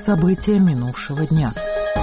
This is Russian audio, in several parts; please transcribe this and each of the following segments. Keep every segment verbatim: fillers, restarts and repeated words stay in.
События минувшего дня.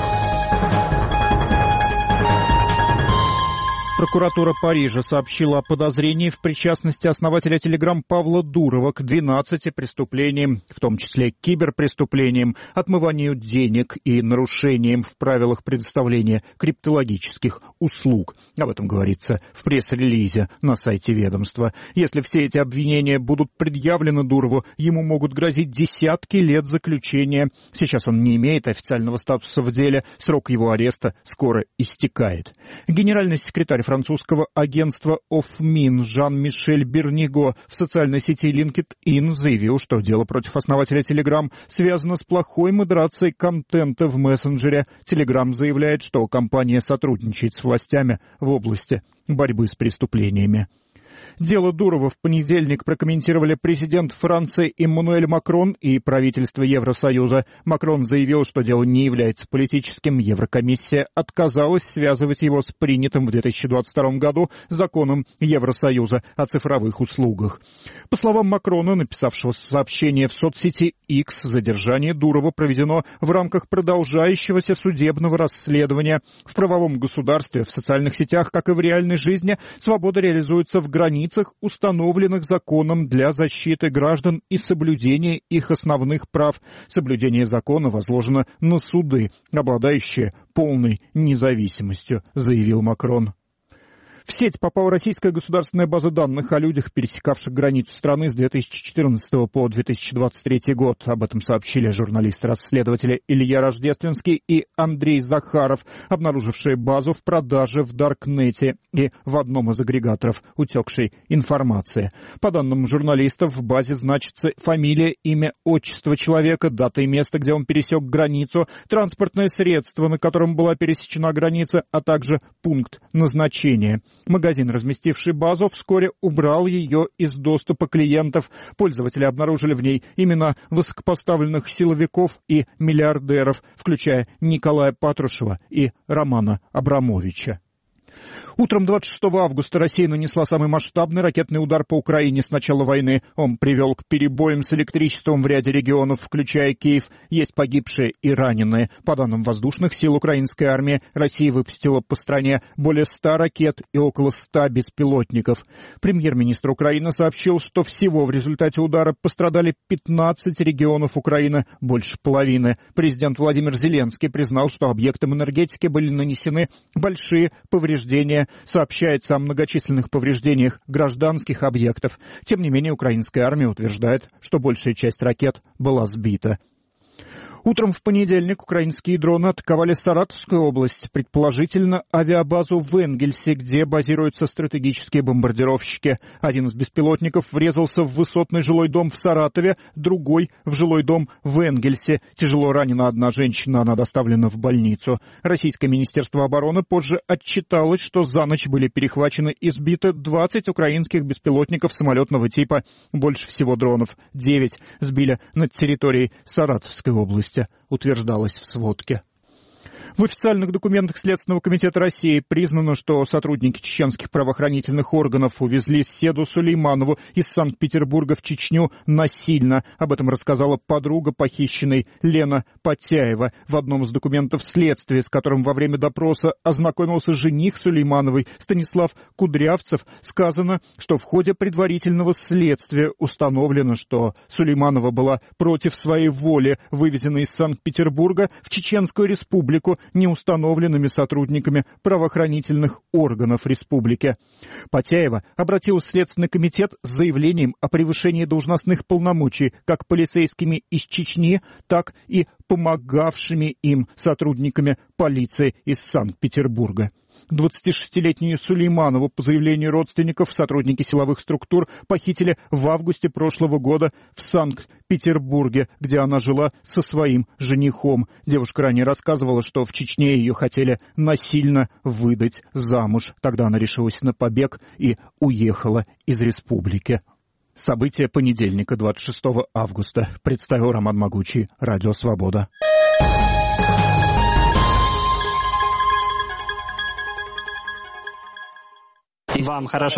Прокуратура Парижа сообщила о подозрении в причастности основателя Telegram Павла Дурова к двенадцати преступлениям, в том числе киберпреступлениям, отмыванию денег и нарушениям в правилах предоставления криптологических услуг. Об этом говорится в пресс-релизе на сайте ведомства. Если все эти обвинения будут предъявлены Дурову, ему могут грозить десятки лет заключения. Сейчас он не имеет официального статуса в деле, срок его ареста скоро истекает. Генеральный секретарь французского агентства ОФМИН Жан-Мишель Берниго в социальной сети LinkedIn заявил, что дело против основателя Telegram связано с плохой модерацией контента в мессенджере. Telegram заявляет, что компания сотрудничает с властями в области борьбы с преступлениями. Дело Дурова в понедельник прокомментировали президент Франции Эммануэль Макрон и правительство Евросоюза. Макрон заявил, что дело не является политическим. Еврокомиссия отказалась связывать его с принятым в две тысячи двадцать втором году законом Евросоюза о цифровых услугах. По словам Макрона, написавшего сообщение в соцсети X, задержание Дурова проведено в рамках продолжающегося судебного расследования. В правовом государстве, в социальных сетях, как и в реальной жизни, свобода реализуется в границах, установленных законом для защиты граждан и соблюдения их основных прав. Соблюдение закона возложено на суды, обладающие полной независимостью, заявил Макрон. В сеть попала российская государственная база данных о людях, пересекавших границу страны с две тысячи четырнадцатого по две тысячи двадцать третий год. Об этом сообщили журналисты-расследователи Илья Рождественский и Андрей Захаров, обнаружившие базу в продаже в Даркнете и в одном из агрегаторов утекшей информации. По данным журналистов, в базе значится фамилия, имя, отчество человека, дата и место, где он пересек границу, транспортное средство, на котором была пересечена граница, а также пункт назначения. Магазин, разместивший базу, вскоре убрал ее из доступа клиентов. Пользователи обнаружили в ней имена высокопоставленных силовиков и миллиардеров, включая Николая Патрушева и Романа Абрамовича. Утром двадцать шестого августа Россия нанесла самый масштабный ракетный удар по Украине с начала войны. Он привел к перебоям с электричеством в ряде регионов, включая Киев. Есть погибшие и раненые. По данным воздушных сил украинской армии, Россия выпустила по стране более ста ракет и около ста беспилотников. Премьер-министр Украины сообщил, что всего в результате удара пострадали пятнадцать регионов Украины, больше половины. Президент Владимир Зеленский признал, что объектам энергетики были нанесены большие повреждения. Сообщается о многочисленных повреждениях гражданских объектов. Тем не менее, украинская армия утверждает, что большая часть ракет была сбита. Утром в понедельник украинские дроны атаковали Саратовскую область, предположительно авиабазу в Энгельсе, где базируются стратегические бомбардировщики. Один из беспилотников врезался в высотный жилой дом в Саратове, другой — в жилой дом в Энгельсе. Тяжело ранена одна женщина, она доставлена в больницу. Российское министерство обороны позже отчиталось, что за ночь были перехвачены и сбиты двадцать украинских беспилотников самолетного типа. Больше всего дронов — девять — сбили над территорией Саратовской области, утверждалось в сводке. В официальных документах Следственного комитета России признано, что сотрудники чеченских правоохранительных органов увезли Седу Сулейманову из Санкт-Петербурга в Чечню насильно. Об этом рассказала подруга похищенной Лена Потяева. В одном из документов следствия, с которым во время допроса ознакомился жених Сулеймановой Станислав Кудрявцев, сказано, что в ходе предварительного следствия установлено, что Сулейманова была против своей воли вывезена из Санкт-Петербурга в Чеченскую республику неустановленными сотрудниками правоохранительных органов республики. Потяева обратилась в Следственный комитет с заявлением о превышении должностных полномочий как полицейскими из Чечни, так и помогавшими им сотрудниками полиции из Санкт-Петербурга. двадцатишестилетнюю Сулейманову, по заявлению родственников, сотрудники силовых структур похитили в августе прошлого года в Санкт-Петербурге, где она жила со своим женихом. Девушка ранее рассказывала, что в Чечне ее хотели насильно выдать замуж. Тогда она решилась на побег и уехала из республики. События понедельника, двадцать шестого августа. Представил Роман Могучий, Радио Свобода. Вам хорошо